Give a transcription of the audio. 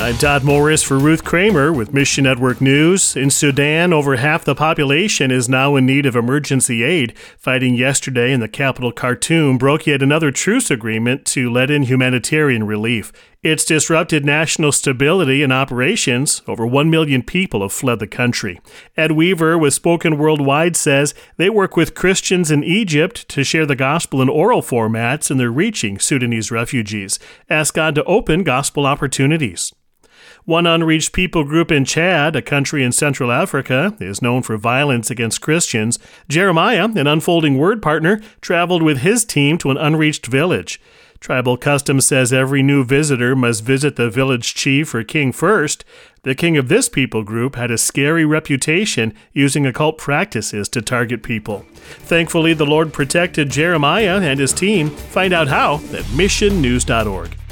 I'm Todd Morris for Ruth Kramer with Mission Network News. In Sudan, over half the population is now in need of emergency aid. Fighting yesterday in the capital Khartoum broke yet another truce agreement to let in humanitarian relief. It's disrupted national stability and operations. Over 1 million people have fled the country. Ed Weaver with Spoken Worldwide says they work with Christians in Egypt to share the gospel in oral formats, and they're reaching Sudanese refugees. Ask God to open gospel opportunities. One unreached people group in Chad, a country in Central Africa, is known for violence against Christians. Jeremiah, an Unfolding Word partner, traveled with his team to an unreached village. Tribal custom says every new visitor must visit the village chief or king first. The king of this people group had a scary reputation using occult practices to target people. Thankfully, the Lord protected Jeremiah and his team. Find out how at missionnews.org.